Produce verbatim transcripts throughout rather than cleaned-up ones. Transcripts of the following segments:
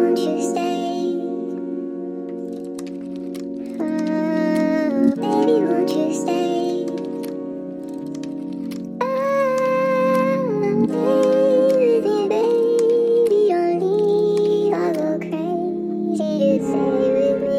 won't you stay? Mm, baby, won't you stay? I'm with you, baby. Don't leave, I'll go crazy. You stay with me.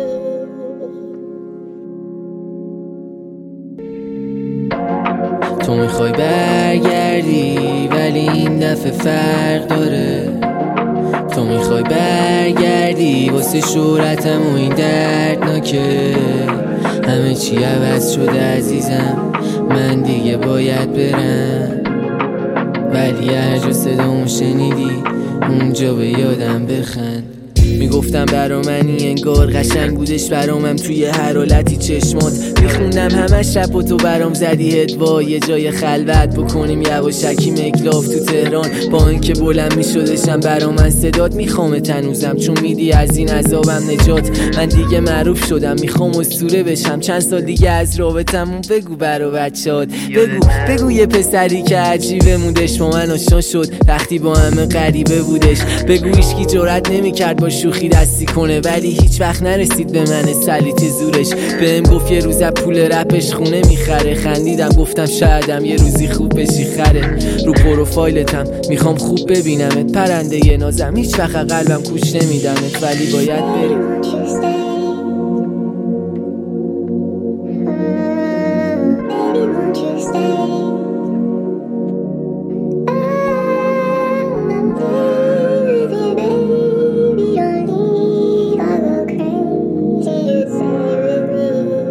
تو میخوای برگردی ولی این دفعه فرق داره. تو میخوای برگردی واسه شهرتم و این دردناکه. همه چی عوض شده عزیزم، من دیگه باید برم. ولی هر جا صدامو شنیدی اونجا به یادم بخند. میگفتم برا منی انگار قشنگ بودش برامم توی هر حالتی چشمات میخوندم همه شب و تو برام زدی هدوا. یه جای خلوت بکنیم یواشکی مکلاف تو تهران. با اینکه بلند میشدشم برا من صدات میخوام تنوزم، چون میدی از این عذابم نجات. من دیگه معروف شدم میخوام اسطوره بشم. چند سال دیگه از رابطمون بگو برا بچهات. بگو بگو یه پسری که عجیبه موندش با من آشنا شد وقتی با همه غریبه بودش. بگو هیچکی جرئت نمیکرد با شوخی دستی کنه ولی هیچ وقت نرسید به من سلیت زورش. بهم گفت یه روز پول رپش خونه میخره. خندیدم گفتم شایدم یه روزی خوب بشی خره. رو پروفایلتم میخوام خوب ببینمت پرنده ی نازم. هیچ وقت قلبم کوش نمیدمت ولی باید بری. Won't you stay? Mm, baby, won't you stay? I'm with you, baby. Don't leave, I'll go crazy. You stay with me.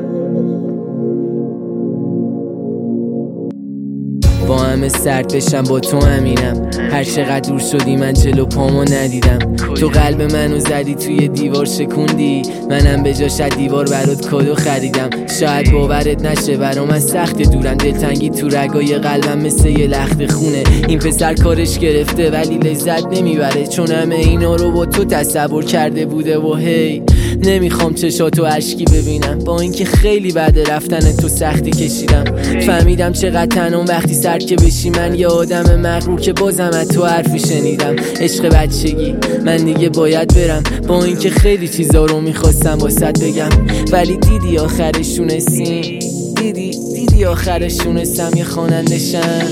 با همه سرد بشم با تو همینم. هر چقدر دور شدی من جلو پامو ندیدم. تو قلب منو زدی توی دیوار شکوندی، منم به جاش دیوار برات کادو خریدم. شاید باورت نشه برا من سخت دورم. دلتنگی تو رگای قلبم مثل یه لخت خونه. این پسر کارش گرفته ولی لذت نمیبره، چون همه اینا رو با تو تصور کرده بوده. و هی نمیخوام چشاتو اشکی ببینم، با اینکه خیلی بعد رفتن تو سختی کشیدم. فهمیدم چقدر تنم وقتی سر که بشی. من یه آدم مغرور که بازم از تو حرفی شنیدم. عشق بچگی من دیگه باید برم، با اینکه خیلی چیزا رو میخواستم واسط بگم ولی دیدی آخرشونستیم. دیدی دیدی آخرشونستم یه خواننده شم.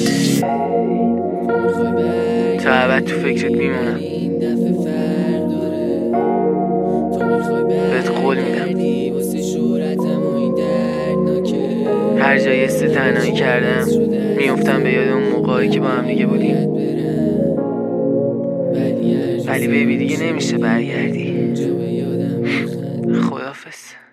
تا ابد تو فکرت میمونم، بهت قول میدم. هر جایی است تنهایی کردم میافتم به یاد اون موقعی که با هم دیگه بودیم. ولی بیبی دیگه نمیشه برگردی. خداحافظ.